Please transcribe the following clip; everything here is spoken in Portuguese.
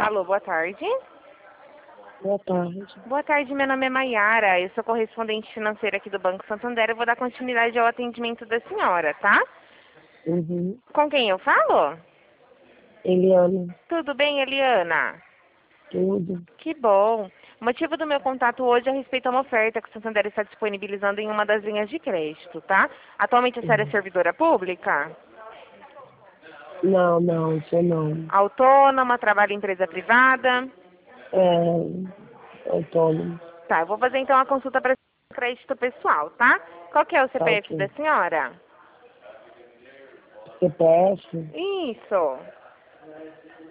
Alô, boa tarde. Boa tarde. Boa tarde, meu nome é Maiara, eu sou correspondente financeira aqui do Banco Santander. Eu vou dar continuidade ao atendimento da senhora, tá? Uhum. Com quem eu falo? Eliana, Tudo bem, Eliana? tudo. Que bom. O motivo do meu contato hoje é a respeito a uma oferta que o Santander está disponibilizando em uma das linhas de crédito, tá? Atualmente a senhora é servidora pública? Não, isso não. Autônoma, trabalha em empresa privada? É autônomo. Tá, eu vou fazer então a consulta para crédito pessoal, tá? Qual que é o Tá CPF da ok. senhora? CPF Isso.